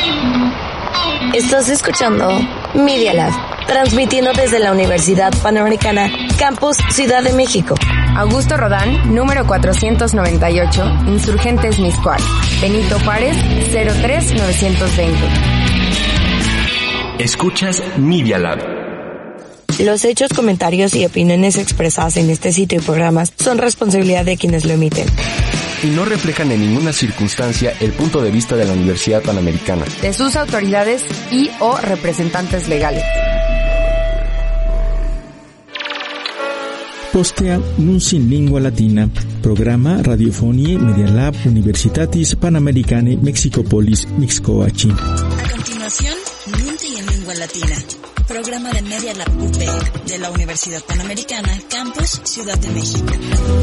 Estás escuchando Media Lab, transmitiendo desde la Universidad Panamericana, Campus Ciudad de México. Augusto Rodán, número 498, Insurgentes Mixcoac. Benito Juárez, 03920. Escuchas Media Lab. Los hechos, comentarios y opiniones expresadas en este sitio y programas son responsabilidad de quienes lo emiten. Y no reflejan en ninguna circunstancia el punto de vista de la Universidad Panamericana, de sus autoridades y o representantes legales. Postea Nunc in Lingua Latina, programa Radiofonie Media Lab Universitatis Panamericanae Mexicopolis Mixcoac. A continuación, Nunc in Lingua Latina, programa de Media Lab UP de la Universidad Panamericana, Campus Ciudad de México.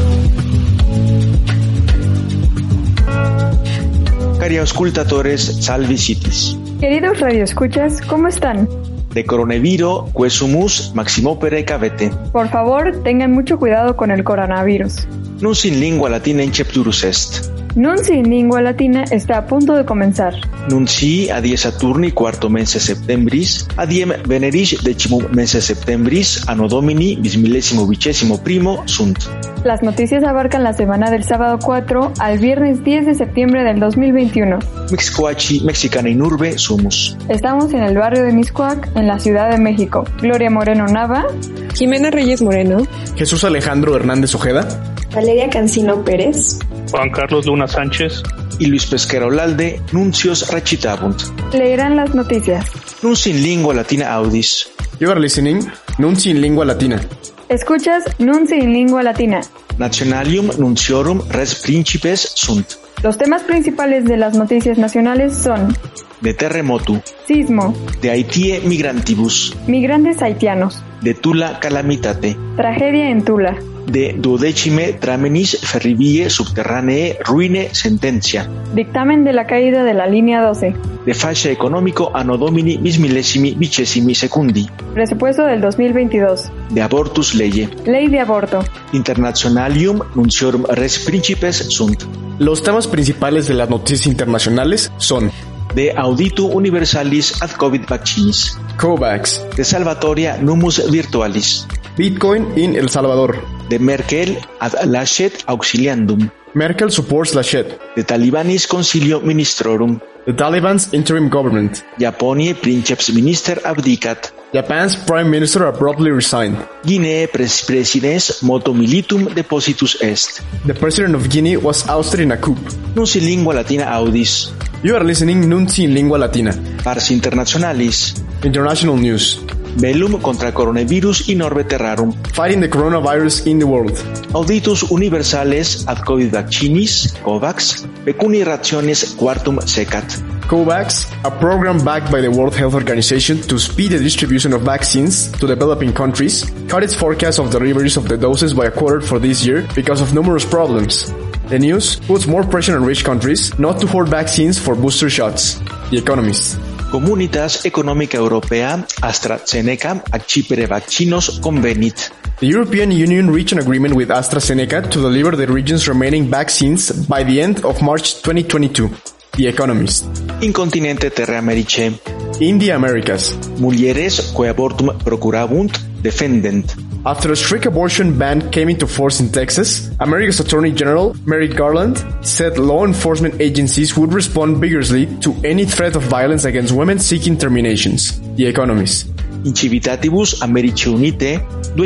Cari auscultatores, salvi citis. Queridos radioescuchas, ¿cómo están? De coronavirus, quesumus maximopere cavete. Por favor, tengan mucho cuidado con el coronavirus. Nunc in Lingua Latina incepturus est. Nunc in Lingua Latina está a punto de comenzar. Nunci a 10 Saturni quarto mense septembris, a diem veneris decimum mense septembris, anno domini bismillesimo vicesimo primo sunt. Las noticias abarcan la semana del sábado 4 al viernes 10 de septiembre del 2021. Mixcoaci mexicana in urbe sumus. Estamos en el barrio de Mixcoac, en la Ciudad de México. Gloria Moreno Nava, Jimena Reyes Moreno, Jesús Alejandro Hernández Ojeda, Valeria Cancino Pérez, Juan Carlos Luna Sánchez y Luis Pesquera Olalde, nuncios recitabunt. Leerán las noticias. Nunc in Lingua Latina audis. You are listening Nunc in Lingua Latina. Escuchas Nunc in Lingua Latina. Nationalium nunciorum res principes sunt. Los temas principales de las noticias nacionales son: de terremotu, sismo, de Haitiae migrantibus, migrantes haitianos, de Tula calamitate, tragedia en Tula, de duodecime tramenis ferrivie subterranee ruine sentencia, dictamen de la caída de la línea 12, de fascia económico anno domini bismillesimi vicesimi secundi, presupuesto del 2022, de abortus leye, ley de aborto, internationalium nunciorum res principes sunt. Los temas principales de las noticias internacionales son: de auditu universalis ad COVID vaccinis, COVAX, de salvatoria numus virtualis, Bitcoin in El Salvador, de Merkel ad lascet auxiliandum, Merkel supports Laschet, de Talibanis concilio ministrorum, the Taliban's interim government, Japoniae princeps minister abdicat, Japan's prime minister abruptly resigned, Guinea presidens motu militum depositus est. The president of Guinea was ousted in a coup. Nunc in Lingua Latina audis. You are listening Nunc in Lingua Latina. Pars internationalis. International news. Bellum contra coronavirus in orbe terrarum. Fighting the coronavirus in the world. Auditus universales ad COVID vaccinis, COVAX, pecuni rationes quartum secat. COVAX, a program backed by the World Health Organization to speed the distribution of vaccines to developing countries, cut its forecast of deliveries of the doses by a quarter for this year because of numerous problems. The news puts more pressure on rich countries not to hoard vaccines for booster shots. The Economist. Comunitas Economica Europea AstraZeneca accipere vaccinos convenit. The European Union reached an agreement with AstraZeneca to deliver the region's remaining vaccines by the end of March 2022. The Economist. In continente terre Americae. In the Americas. Mulieres quae abortum procurabunt defendent. After a strict abortion ban came into force in Texas, America's Attorney General, Merrick Garland, said law enforcement agencies would respond vigorously to any threat of violence against women seeking terminations. The Economist. Incivitatibus Americae Unite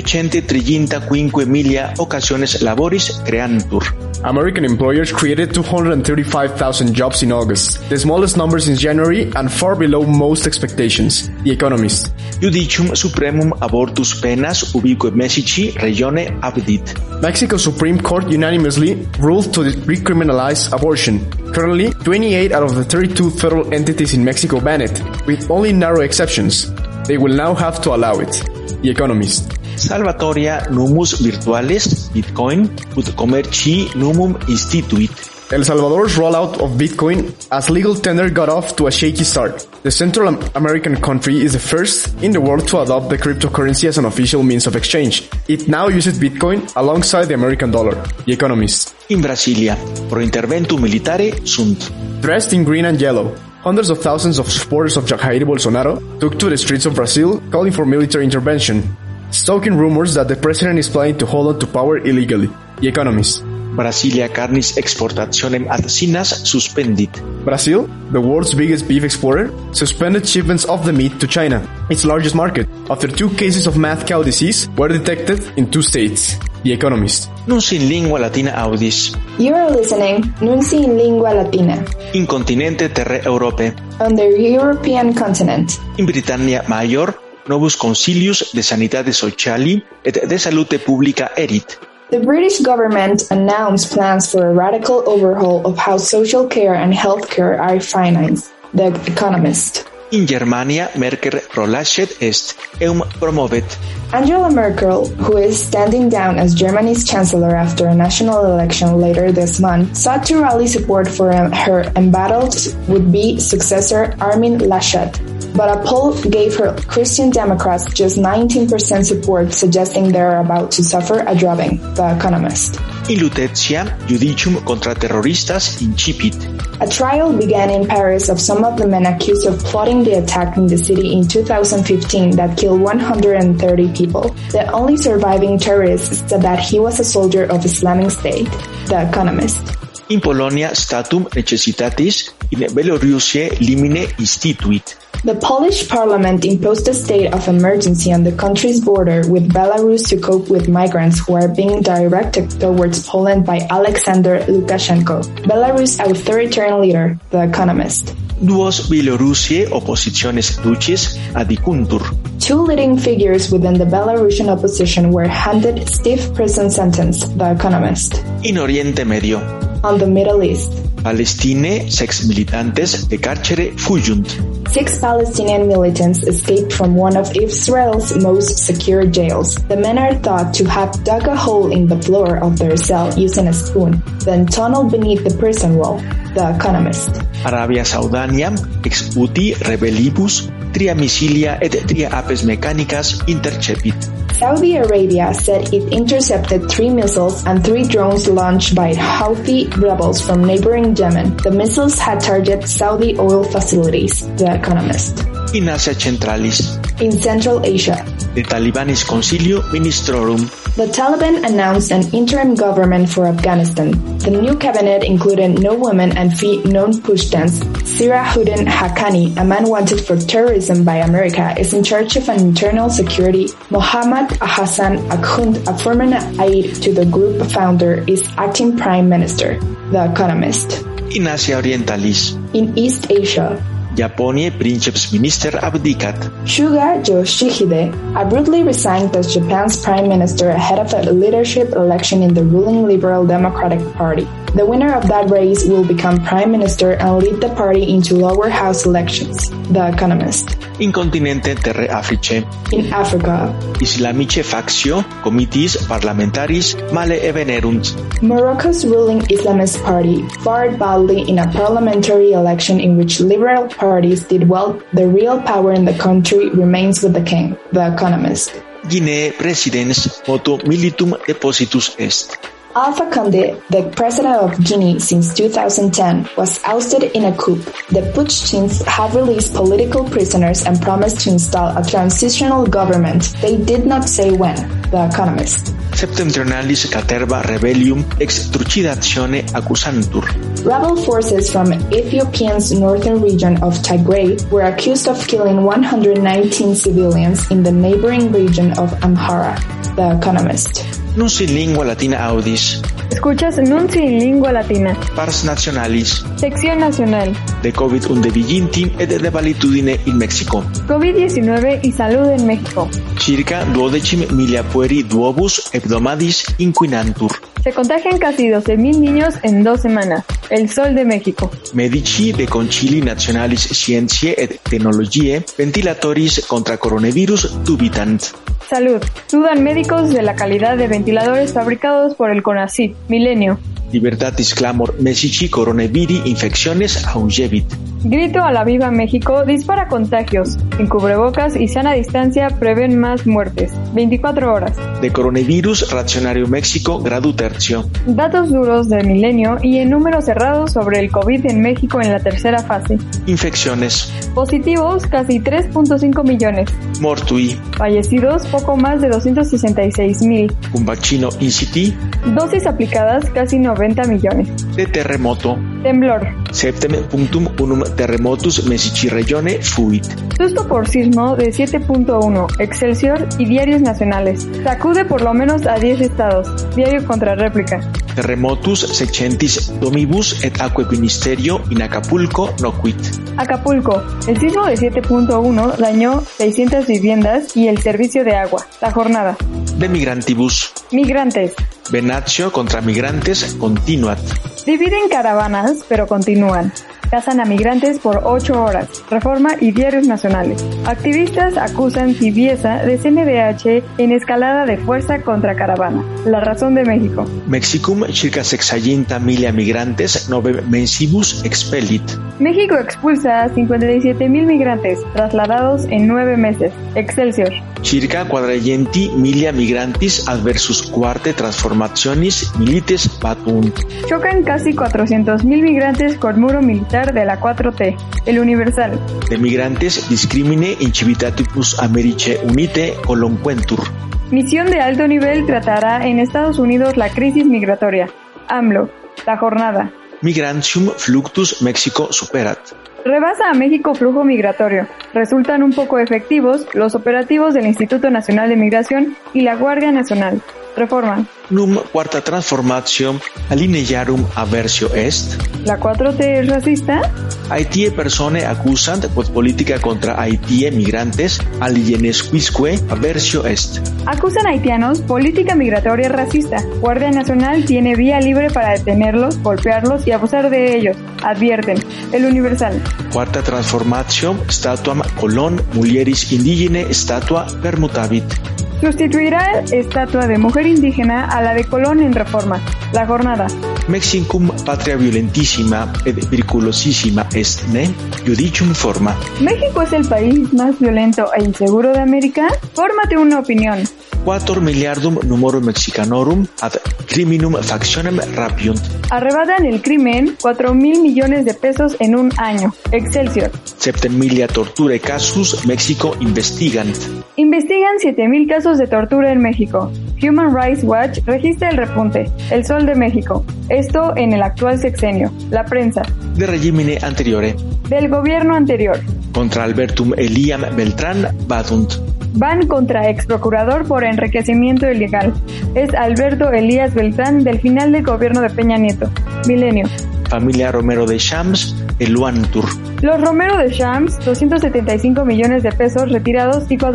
235 milia occasiones laboris creantur. American employers created 235,000 jobs in August, the smallest number since January and far below most expectations. The Economist. Judicium supremum abortus penas ubique Messici regione abdit. Mexico Supreme Court unanimously ruled to decriminalize abortion. Currently, 28 out of the 32 federal entities in Mexico ban it, with only narrow exceptions. They will now have to allow it. The Economist. Salvatoria numus virtuales, Bitcoin, ut commerci numum instituit. El Salvador's rollout of Bitcoin as legal tender got off to a shaky start. The Central American country is the first in the world to adopt the cryptocurrency as an official means of exchange. It now uses Bitcoin alongside the American dollar. The Economist. In Brasilia, pro interventum militare sunt. Dressed in green and yellow, hundreds of thousands of supporters of Jair Bolsonaro took to the streets of Brazil calling for military intervention, stoking rumors that the president is planning to hold on to power illegally. The Economist. Brasilia carnis exportationem ad sinas suspendit. Brazil, the world's biggest beef exporter, suspended shipments of the meat to China, its largest market, after 2 cases of mad cow disease were detected in 2 states. The Economist. Nunci in lingua latina audis. You are listening Nunci in lingua latina. In continente terre Europe. On the European continent. In Britannia Major, novus concilius de sanitade sociali et de salute publica erit. The British government announced plans for a radical overhaul of how social care and healthcare are financed. The Economist. In Germania, Merkel prolascet est, eum promovet. Angela Merkel, who is standing down as Germany's chancellor after a national election later this month, sought to rally support for her embattled would-be successor Armin Laschet. But a poll gave her Christian Democrats just 19% support, suggesting they are about to suffer a drubbing. The Economist. In Lutetia, judicium contra terroristas incipit. A trial began in Paris of some of the men accused of plotting the attack in the city in 2015 that killed 130 people. The only surviving terrorist said that he was a soldier of Islamic State. The Economist. In Polonia, statum necessitatis in Belorusie limine instituit. The Polish parliament imposed a state of emergency on the country's border with Belarus to cope with migrants who are being directed towards Poland by Alexander Lukashenko, Belarus' authoritarian leader. The Economist. Duos Belorusie oppositiones duces adicuntur. 2 leading figures within the Belarusian opposition were handed stiff prison sentence. The Economist. In Oriente Medio. On the Middle East. Palestine, 6 militantes de carcere fugiunt. 6 Palestinian militants escaped from one of Israel's most secure jails. The men are thought to have dug a hole in the floor of their cell using a spoon, then tunneled beneath the prison wall. The Economist. Arabia Saudania, ex uti rebellibus, tria missilia et tria apes mechanicas intercepit. Saudi Arabia said it intercepted 3 missiles and 3 drones launched by Houthi rebels from neighboring Yemen. The missiles had targeted Saudi oil facilities. The Economist. In Asia Centralis. In Central Asia. De Talibanis Concilio Ministrorum. The Taliban announced an interim government for Afghanistan. The new cabinet included no women and known Pushtans. Sirajuddin Haqqani, a man wanted for terrorism by America, is in charge of internal security. Mohammad Hassan Akhund, a former aide to the group founder, is acting prime minister. The Economist. In Asia Orientalis. In East Asia. Japonie princeps minister abdicat. Suga Yoshihide abruptly resigned as Japan's prime minister ahead of a leadership election in the ruling Liberal Democratic Party. The winner of that race will become prime minister and lead the party into lower house elections. The Economist. In continente terre Africae. In Africa. Islamice factio, comitis parlamentaris male evenerunt. Morocco's ruling Islamist party fared badly in a parliamentary election in which liberal parties did well. The real power in the country remains with the king. The Economist. Guinea presidens motu militum depositus est. Alpha Condé, the president of Guinea since 2010, was ousted in a coup. The Putschists have released political prisoners and promised to install a transitional government. They did not say when. The Economist. Septentrionalis caterva rebellium ex trucidatione accusantur. Rebel forces from Ethiopia's northern region of Tigray were accused of killing 119 civilians in the neighboring region of Amhara. The Economist. Nunci in lingua latina audis. Escuchas Nunci in lingua latina. Pars nationalis. Sección nacional. De COVID undeviginti et de valitudine in Mexico. COVID-19 y salud en México. Circa 12 milia pueri duobus hebdomadis inquinantur. Se contagian casi 12,000 niños en 2 semanas. El Sol de México. Medici de concili nationalis scientiae et technologiae ventilatoris contra coronavirus dubitant. Salud. Dudan médicos de la calidad de ventiladores fabricados por el CONACYT. Milenio. Libertatis clamor Messici coronavirus infecciones aungevit. Grito a la viva México dispara contagios. Sin cubrebocas y sana distancia prevén más muertes. 24 horas. De coronavirus racionario México gradu tercio. Datos duros del milenio y en números cerrados sobre el COVID en México en la tercera fase. Infecciones. Positivos casi 3.5 millones. Mortui. Fallecidos poco más de 266,000. Un vaccino inciti. Dosis aplicadas casi 90 millones. De terremoto. Temblor. Septem punctum unum terremotus Messici regione fuit. Susto por sismo de 7.1, Excelsior y diarios nacionales. Sacude por lo menos a 10 estados. Diario contra réplica. Terremotus secentis domibus et aquae ministerio in Acapulco noquit. Acapulco. El sismo de 7.1 dañó 600 viviendas y el servicio de agua. La jornada. De migrantibus. Migrantes. Venatio contra migrantes continuat. Dividen caravanas, pero continúan. Cazan a migrantes por 8 horas. Reforma y diarios nacionales. Activistas acusan tibieza de CNDH en escalada de fuerza contra caravana. La razón de México. Mexicum circa 60.000 migrantes nove mensibus expellit. México expulsa a 57,000 migrantes trasladados en 9 meses. Excelsior. Circa 40.000 migrantes adversus quarte transformationis milites patunt. Chocan casi 400,000 migrantes con muro militar de la 4T. El Universal. De migrantes discrimine incivitatibus Americae unite colonquentur. Misión de alto nivel tratará en Estados Unidos la crisis migratoria. AMLO. La jornada. Migrantium fluctus Mexico superat. Rebasa a México flujo migratorio. Resultan un poco efectivos los operativos del Instituto Nacional de Migración y la Guardia Nacional. Reforma. Num quarta transformatio alinearum aversio est. ¿La 4T es racista? Haitiae persone accusant quod politica contra Haitiae migrantes alienesquisque aversio est. Acusan haitianos política migratoria racista. Guardia Nacional tiene vía libre para detenerlos, golpearlos y abusar de ellos. Advierten. El Universal. Quarta transformatio statuam colon mulieris indigene statua permutavit. Sustituirá estatua de mujer indígena a la de Colón en Reforma. La jornada. Mexicum patria violentissima et periculosissima est, ne? Judicium forma. ¿México es el país más violento e inseguro de América? Fórmate una opinión. 4 miliardum numorum mexicanorum ad criminum factionem rapiunt. Arrebatan el crimen 4,000 millones de pesos en un año. Excelsior. 7.000 torturae casus Mexico investigant. Investigan 7,000 casos de tortura en México. Human Rights Watch registra el repunte. El Sol de México. Esto en el actual sexenio. La prensa. De regimine anteriore. Del gobierno anterior. Contra Albertum Eliam Beltrán Badunt. Van contra ex procurador por enriquecimiento ilegal. Es Alberto Elías Beltrán del final del gobierno de Peña Nieto. Milenio. Familia Romero de Champs, Eluantur. Los Romero de Champs, 275 millones de pesos retirados y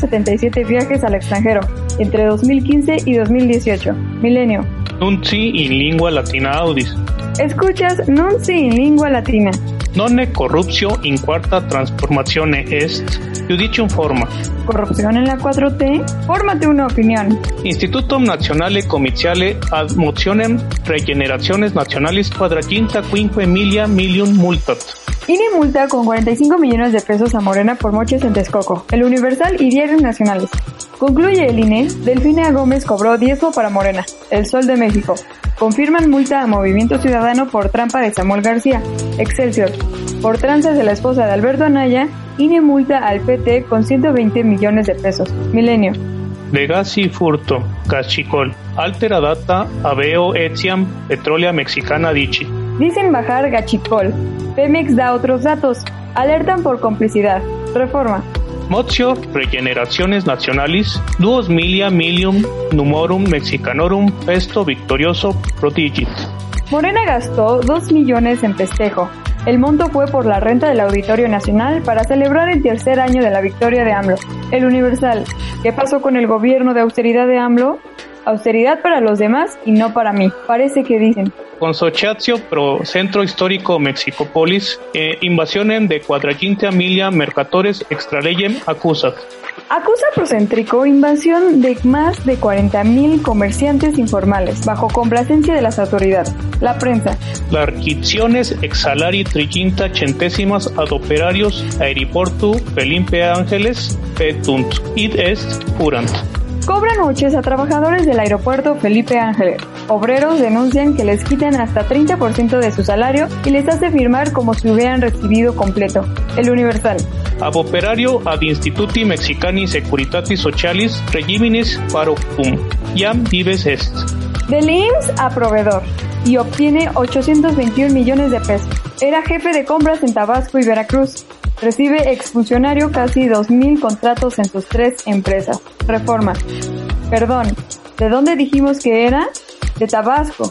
477 viajes al extranjero, entre 2015 y 2018. Milenio. Nunci in lingua latina audis. Escuchas Nunci in lingua latina. Nonne corruptio in quarta transformatione est, judicium forma. ¿Corrupción en la 4T? Fórmate una opinión. Institutum Nationale Comitiale ad motionem regeneraciones nationalis quadraginta quinque milia milium multat. INE multa con 45 millones de pesos a Morena por moches en Texcoco. El Universal y diarios nacionales. Concluye el INE, Delfina Gómez cobró diezmo para Morena. El Sol de México. Confirman multa a Movimiento Ciudadano por trampa de Samuel García. Excelsior. Por tranzas de la esposa de Alberto Anaya, INE multa al PT con 120 millones de pesos. Milenio. Legasi furto, cachicol, altera data, aveo etiam, petrólea mexicana dici. Dicen bajar Gachicol. Pemex da otros datos. Alertan por complicidad. Reforma. Motio regeneraciones nationalis, 2 milia milium numorum mexicanorum festo victorioso prodigit. Morena gastó 2 millones en festejo. El monto fue por la renta del Auditorio Nacional para celebrar el tercer año de la victoria de AMLO. El Universal. ¿Qué pasó con el gobierno de austeridad de AMLO? Austeridad para los demás y no para mí. Parece que dicen. Consociatio pro Centro Histórico Mexicopolis, invasionem de quadraginta milia mercatores extra legem accusat. Acusa Procéntrico invasión de más de 40.000 comerciantes informales, bajo complacencia de las autoridades. La prensa. L'archizione exalari 350 ad operarios aeroportu Felipe Ángeles petunt id est curant. Cobran noches a trabajadores del aeropuerto Felipe Ángeles. Obreros denuncian que les quitan hasta 30% de su salario y les hace firmar como si hubieran recibido completo. El Universal. Ab operario ad Instituti Mexicani Securitatis Socialis Regiminis Parocum. Iam vives est. Del IMSS a proveedor. Y obtiene 821 millones de pesos. Era jefe de compras en Tabasco y Veracruz. Recibe exfuncionario casi 2,000 contratos en sus 3 empresas. Reforma. Perdón, ¿de dónde dijimos que era? De Tabasco.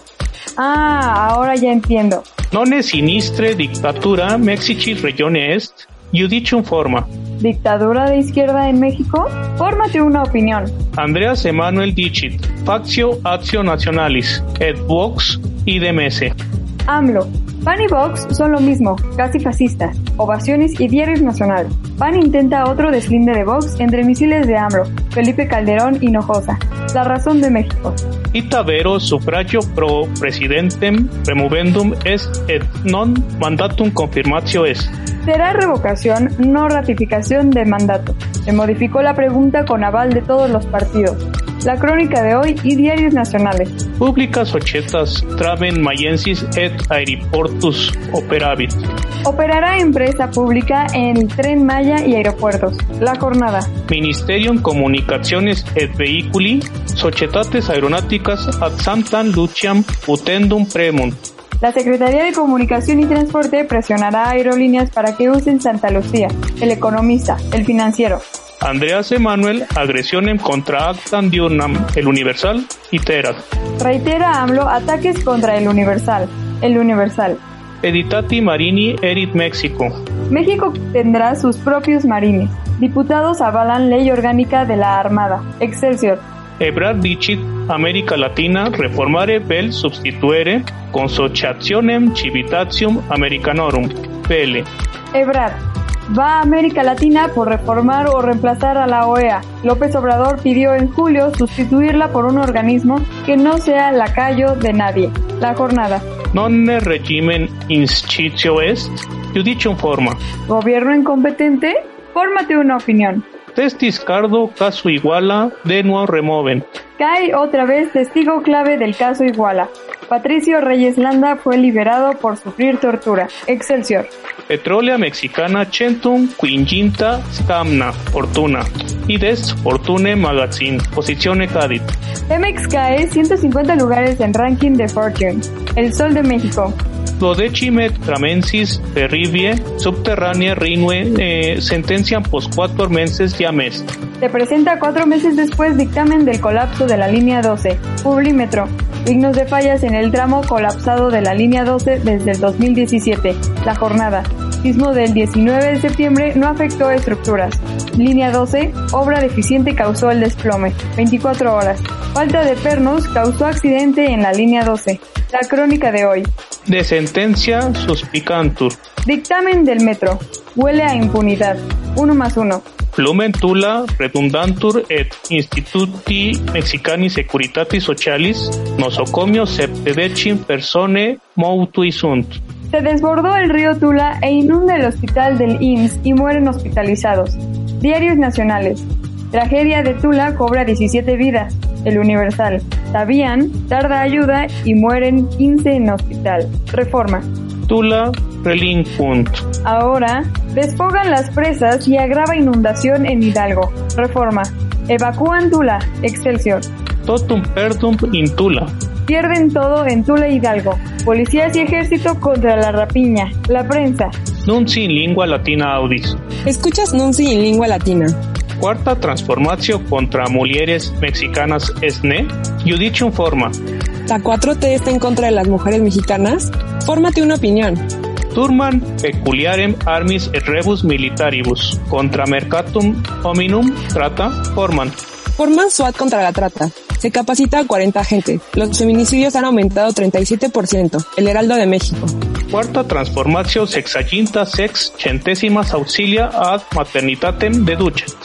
Ah, ahora ya entiendo. Non è sinistre dictatura Mexici regione est, judicium forma. ¿Dictadura de izquierda en México? Fórmate una opinión. Andreas Emanuel dicit, factio actio nationalis, et vox idem. AMLO. PAN y Vox son lo mismo, casi fascistas. Ovaciones y diarios nacionales. PAN intenta otro deslinde de Vox entre misiles de AMLO, Felipe Calderón Hinojosa. La razón de México. Ita vero suffragio pro presidentem removendum est et non mandatum confirmatio est. Será revocación, no ratificación de mandato. Se modificó la pregunta con aval de todos los partidos. La crónica de hoy y diarios nacionales. Publica societas traven maiensis et aeroportus operavit. Operará empresa pública en el Tren Maya y aeropuertos. La jornada. Ministerium Comunicaciones et Vehiculi, Societates Aeronáuticas ad Santam Luciam utendum premunt. La Secretaría de Comunicación y Transporte presionará a aerolíneas para que usen Santa Lucía. El Economista, El Financiero. Andreas Emanuel, agresionem contra actam diurnam, El Universal y Terat. Reitera AMLO ataques contra El Universal. El Universal. Editati Marini erit México. México tendrá sus propios marines. Diputados avalan ley orgánica de la Armada. Excelsior. Ebrard dicit América Latina reformare vel substituere consociationem civitatium Americanorum. PL. Ebrard. Va a América Latina por reformar o reemplazar a la OEA. López Obrador pidió en julio sustituirla por un organismo que no sea lacayo de nadie. La jornada. Non regimen inscitio est, judicium forma. ¿Gobierno incompetente? Fórmate una opinión. Testis cardo caso Iguala de nuevo removen. Cae otra vez testigo clave del caso Iguala. Patricio Reyes Landa fue liberado por sufrir tortura. Excelsior. Petrólea mexicana centum quinginta scamna fortuna. Ides fortune magazine. Posizione cadit. Pemex cae 150 lugares en ranking de Fortune. El Sol de México. Dodecime tramensis perrivie subterránea rinue sentencian post 4 meses jam est. Se presenta 4 meses después dictamen del colapso de la línea 12. Publímetro. Signos de fallas en el tramo colapsado de la línea 12 desde el 2017. La jornada. Sismo del 19 de septiembre no afectó estructuras. Línea 12, obra deficiente causó el desplome. 24 horas. Falta de pernos causó accidente en la línea 12. La crónica de hoy. De sentencia suspicantur. Dictamen del metro. Huele a impunidad. 1+1. Flumen Tula redundantur et instituti mexicani securitatis socialis nosocomio septedecim persone mortui sunt. Se desbordó el río Tula e inunda el hospital del IMSS y mueren hospitalizados. Diarios nacionales. Tragedia de Tula cobra 17 vidas. El Universal. Sabían, tarda ayuda y mueren 15 en hospital. Reforma. Tula relinquunt. Ahora, desfogan las presas y agrava inundación en Hidalgo. Reforma. Evacúan Tula. Excelsior. Totum perdum in Tula. Pierden todo en Tula Hidalgo. Policías y ejército contra la rapiña. La prensa. Nunci in lingua latina audis. Escuchas Nunci en lingua latina. Cuarta transformación contra mulieres mexicanas esne. Judicium forma. ¿La 4T está en contra de las mujeres mexicanas? Fórmate una opinión. Turman peculiarem armis et rebus militaribus. Contra mercatum hominum trata forman. Forman SWAT contra la trata. Se capacita a 40 agentes. Los feminicidios han aumentado 37%. El Heraldo de México. Cuarta transformación sexaginta sex centésimas auxilia ad maternitatem deducet.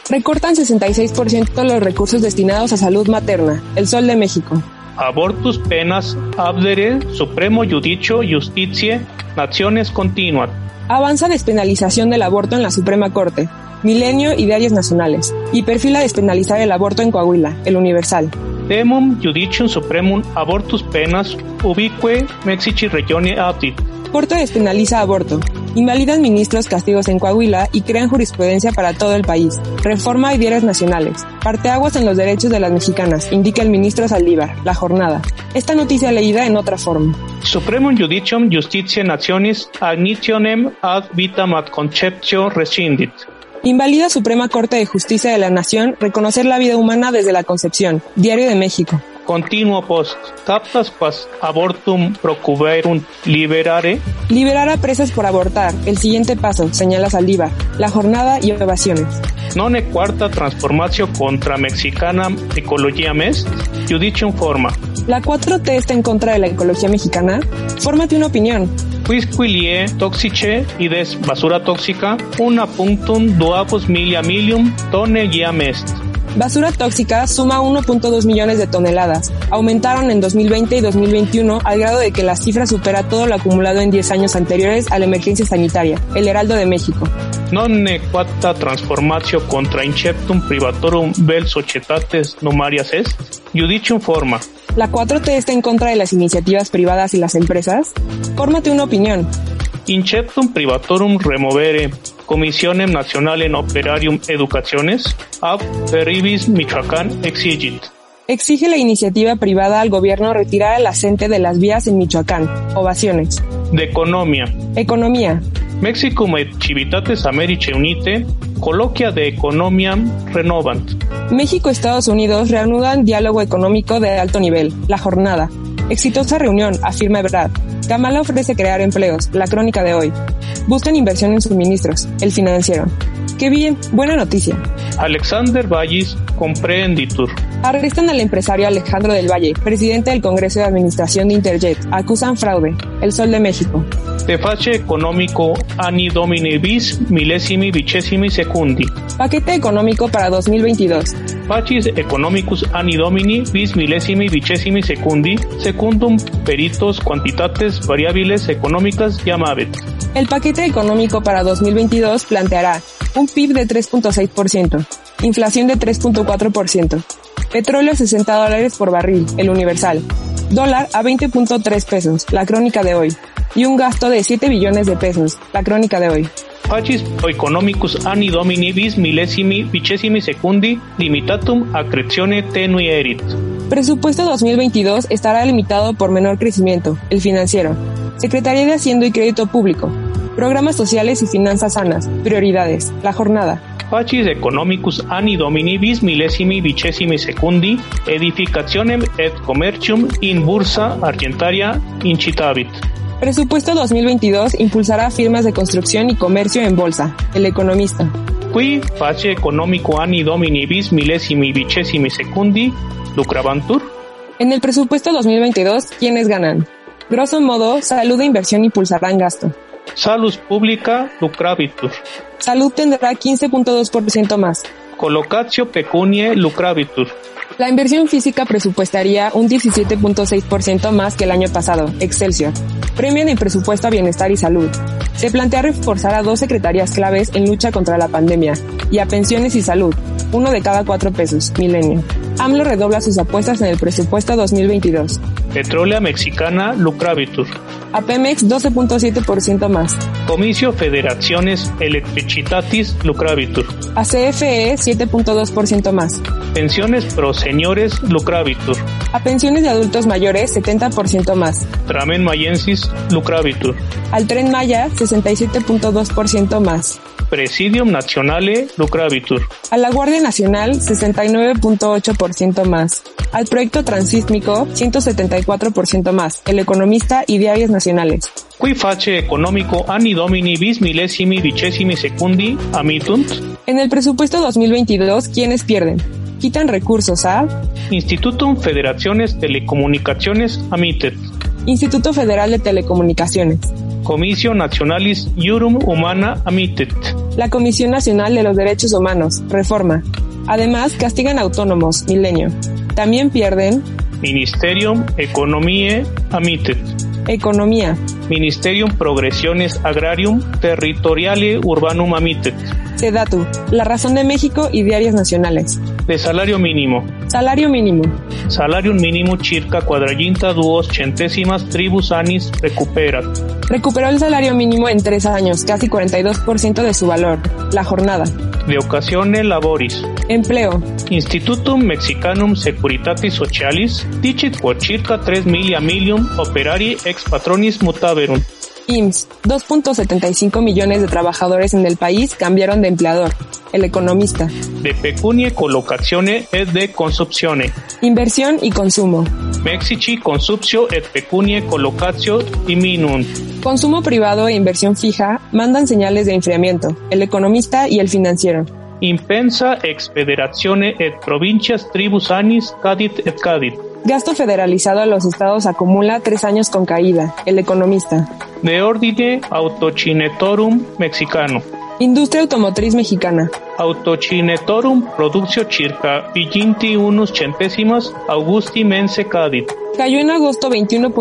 Recortan 66% los recursos destinados a salud materna. El Sol de México. Abortus penas abdere Supremo Judicio Justicie Naciones Continuat. Avanza despenalización del aborto en la Suprema Corte. Milenio y Diarios Nacionales. Y perfila despenalizar el aborto en Coahuila. El Universal. Demum Judicium Supremum Abortus penas ubique Mexici Regione abdit. Corte despenaliza aborto. Invalidan ministros castigos en Coahuila y crean jurisprudencia para todo el país. Reforma y diarios nacionales. Parteaguas en los derechos de las mexicanas, indica el ministro Saldívar. La Jornada. Esta noticia leída en otra forma. Supremum Judicium Justitiae Nationis admissionem ad vitam ad conceptio rescindit. Invalida Suprema Corte de Justicia de la Nación reconocer la vida humana desde la concepción. Diario de México. Continuo post. Captas quas abortum procuberunt liberare. Liberar a presas por abortar. El siguiente paso, señala Saldívar. La Jornada y ovaciones. None quarta transformatio contra mexicana ecologia mest. Judicium forma. ¿La 4T está en contra de la ecología mexicana? Fórmate una opinión. Quisquilie toxice ides basura tóxica, una punctum duabus milia milium tonne giam est. Basura tóxica suma 1.2 millones de toneladas. Aumentaron en 2020 y 2021 al grado de que la cifra supera todo lo acumulado en 10 años anteriores a la emergencia sanitaria. El Heraldo de México. Nonne quata transformatio contra inceptum privatorum vel societates numarias est. Judicium forma. ¿La 4T está en contra de las iniciativas privadas y las empresas? Fórmate una opinión. Inceptum privatorum removere Commissionem Nationalem Operarium Educationes ab peribis Michoacán exigit. Exige la iniciativa privada al gobierno retirar el acente de las vías en Michoacán. Ovaciones. De economía. Economía. Mexicum et Civitates Americae Unite, coloquia de economiam renovant. México-Estados Unidos reanudan diálogo económico de alto nivel. La Jornada. Exitosa reunión, afirma Ebrard. Kamala ofrece crear empleos. La Crónica de hoy. Buscan inversión en suministros. El Financiero. ¡Qué bien! Buena noticia. Alexander Vallis comprenditur. Arrestan al empresario Alejandro del Valle, presidente del Congreso de Administración de Interjet. Acusan fraude. El Sol de México. Deface económico anni domini bis millesimi vicesimi secundi. Paquete económico para 2022. Pacis economicus anni domini bis millesimi vicesimi secundi secundum peritos quantitates variables económicas llamavet. El paquete económico para 2022 planteará un PIB de 3.6%, inflación de 3.4%, petróleo $60 por barril, el Universal, dólar a 20.3 pesos, la Crónica de hoy, y un gasto de 7 billones de pesos, la Crónica de hoy. Pacis economicus anni domini bis millesimi vicesimi secundi limitatum accretione tenui erit. Presupuesto 2022 estará limitado por menor crecimiento, el Financiero. Secretaría de Hacienda y Crédito Público. Programas sociales y finanzas sanas. Prioridades. La Jornada. Pacis economicus anni domini bis millesimi vicesimi secundi edificationem et commercium in bursa argentaria incitavit. Presupuesto 2022 impulsará firmas de construcción y comercio en bolsa. El Economista. Qui pace economico anni domini bis millesimi vicesimi secundi lucrabantur. En el presupuesto 2022, ¿quiénes ganan? Grosso modo, salud e inversión impulsarán gasto. Salus publica lucrabitur. Salud tendrá 15.2% más. Collocatio pecuniae lucrabitur. La inversión física presupuestaría un 17.6% más que el año pasado. Excelsior. Premian el presupuesto a bienestar y salud. Se plantea reforzar a 2 secretarías claves en lucha contra la pandemia y a pensiones y salud, 1 de cada 4 pesos. Milenio. AMLO redobla sus apuestas en el presupuesto 2022. Petrólea Mexicana lucrabitur. A Pemex 12.7% más. Comicio Federaciones Electricitatis lucrabitur. A CFE 7.2% más. Pensiones pro señores lucrabitur. A pensiones de adultos mayores 70% más. Tramen Mayensis lucrabitur. Al Tren Maya 67.2% más. Presidium Nationale lucrabitur. A la Guardia Nacional 69.8% más. Al proyecto transísmico 174% más. El Economista y Diarios Nacionales. Qui face económico anni domini bis millesimi vicesimi secundi amitunt. En el presupuesto 2022, ¿quiénes pierden? Quitan recursos a Institutum Federaciones Telecomunicaciones amitet. Instituto Federal de Telecomunicaciones. Comicio Nationalis Iurum Humana amitet. La Comisión Nacional de los Derechos Humanos, Reforma. Además, castigan autónomos, Milenio. También pierden Ministerium Economiae Amitet. Economía. Ministerium Progressiones Agrarium Territoriale Urbanum Amitet. Sedatu. La Razón de México y diarios nacionales. De salario mínimo. Salario mínimo. Salarium minimo circa quadraginta duos centésimas tribus annis recuperat. Recuperó el salario mínimo en 3 años, casi 42% de su valor. La jornada. De occasione laboris. Empleo. Institutum Mexicanum Securitatis Socialis dicit quod circa 3 milia milium operari ex patronis mutaverunt. IMSS. 2.75 millones de trabajadores en el país cambiaron de empleador. El Economista. De pecunie collocazione et de consumptione. Inversión y consumo. Mexici consumtio et pecunie collocatio diminuunt. Consumo privado e inversión fija mandan señales de enfriamiento. El Economista y el Financiero. Impensa ex federazione et provincias tribus annis cadit et cadit. Gasto federalizado a los estados acumula 3 años con caída. El Economista. De ordine autocinetorum mexicano. Industria automotriz mexicana. Autocinetorum productio circa 21 centésimas Augusti mense cadit. Cayó en agosto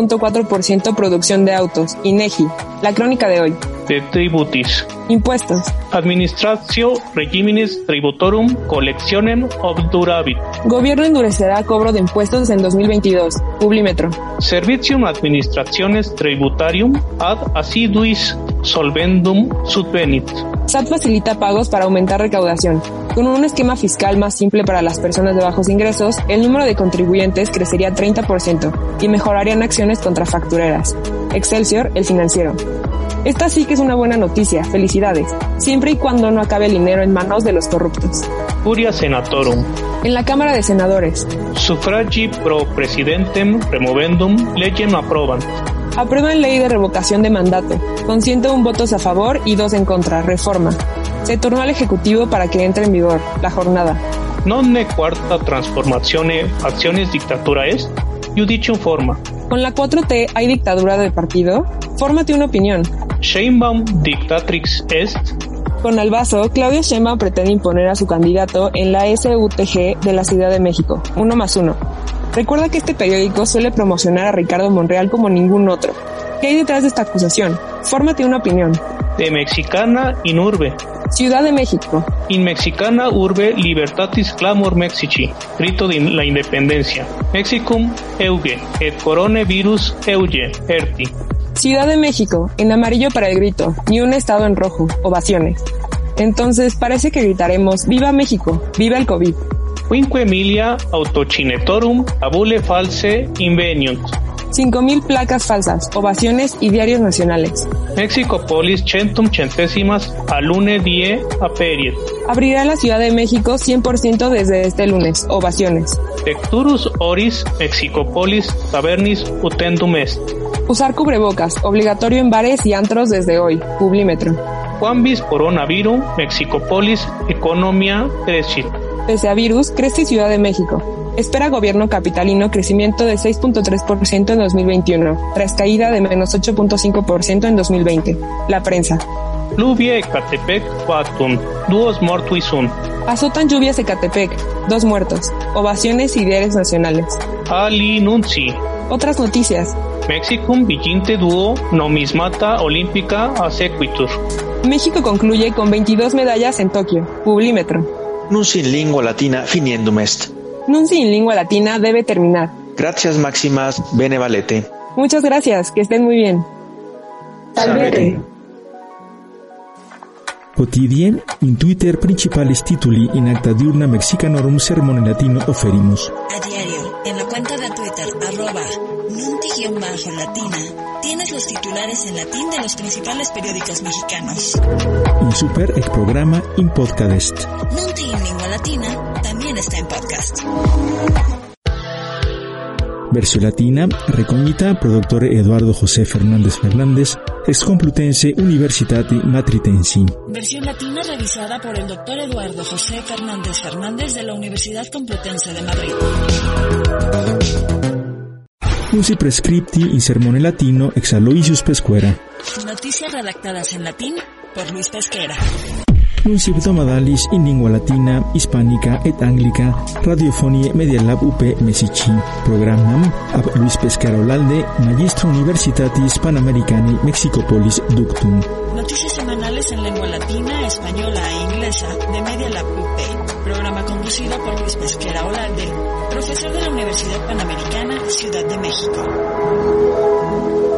21.4% producción de autos. INEGI. La crónica de hoy. De tributis. Impuestos. Administratio regiminis tributorum collectionem obduravit. Gobierno endurecerá cobro de impuestos en 2022. Publimetro. Servitium administrationes tributarium ad assiduis solvendum subvenit. SAT facilita pagos para aumentar recaudación. Con un esquema fiscal más simple para las personas de bajos ingresos, el número de contribuyentes crecería 30% y mejorarían acciones contrafactureras. Excelsior, el Financiero. Esta sí que es una buena noticia, felicidades, siempre y cuando no acabe el dinero en manos de los corruptos. Curia Senatorum. En la Cámara de Senadores. Suffragi pro presidentem removendum legem approbant. Aprueban ley de revocación de mandato, con 101 votos a favor y 2 en contra, reforma. Se turnó al Ejecutivo para que entre en vigor, la jornada. Non ne quarta transformazione acciones dictatura est, judicium forma. ¿Con la 4T hay dictadura de partido? Fórmate una opinión. Sheinbaum dictatrix est. Con Albazo, Claudia Sheinbaum pretende imponer a su candidato en la SUTG de la Ciudad de México, 1+1. Recuerda que este periódico suele promocionar a Ricardo Monreal como ningún otro. ¿Qué hay detrás de esta acusación? Fórmate una opinión. De Mexicana in urbe. Ciudad de México. In Mexicana urbe libertatis clamor Mexici. Grito de la independencia. Mexicum euge et coronavirus euge erti. Ciudad de México. En amarillo para el grito. Ni un estado en rojo. Ovaciones. Entonces parece que gritaremos ¡Viva México! ¡Viva el COVID! Quinque milia autocinetorum abule false inveniunt. 5,000 placas falsas, ovaciones y diarios nacionales. Mexicopolis centum centésimas a lune die aperiet. Abrirá la Ciudad de México 100% desde este lunes, ovaciones. Lecturus oris Mexicopolis tabernis utendum est. Usar cubrebocas, obligatorio en bares y antros desde hoy, Publimetro. Quambis coronavirus Mexicopolis economia crescit. Pese a virus, crece Ciudad de México. Espera gobierno capitalino crecimiento de 6.3% en 2021, tras caída de menos 8.5% en 2020. La prensa. Pluvia Ecatepec factum, duos mortuis sunt. Azotan lluvias Ecatepec, 2 muertos. Ovaciones y diarios nacionales. Ali nunci. Otras noticias. Mexicum viginte duo nomismata olímpica a sequitur. México concluye con 22 medallas en Tokio. Publimetro. Nunci in lingua latina finiendum est. Nunci in lingua latina debe terminar. Gracias Maximas, bene valete. Muchas gracias, que estén muy bien. Salvete. Quotidien in Twitter principales tituli in acta diurna mexicanorum sermone latino oferimus. A diario, en la cuenta de Twitter, @nunti_latina, tienes los titulares en latín de los principales periódicos mexicanos. In super ec programa in podcast. Nunti in lingua latina también está en podcast. Versión latina, recognita productore Eduardo José Fernández Fernández, ex Complutense Universitate Matritensi. Versión latina revisada por el Dr. Eduardo José Fernández Fernández de la Universidad Complutense de Madrid. Usi prescripti in sermone latino ex Aloysius Pesquera. Noticias redactadas en latín por Luis Pesquera. Nuncipto Madalis in lingua latina, hispánica et anglica, Radiofonie Media Lab UP Mesichi. Programam ab Luis Pescara Olalde, Magistro Universitatis Panamericani Mexicopolis Ductum. Noticias semanales en lengua latina, española e inglesa de Media Lab UP. Programa conducido por Luis Pescara Olalde, profesor de la Universidad Panamericana, Ciudad de México.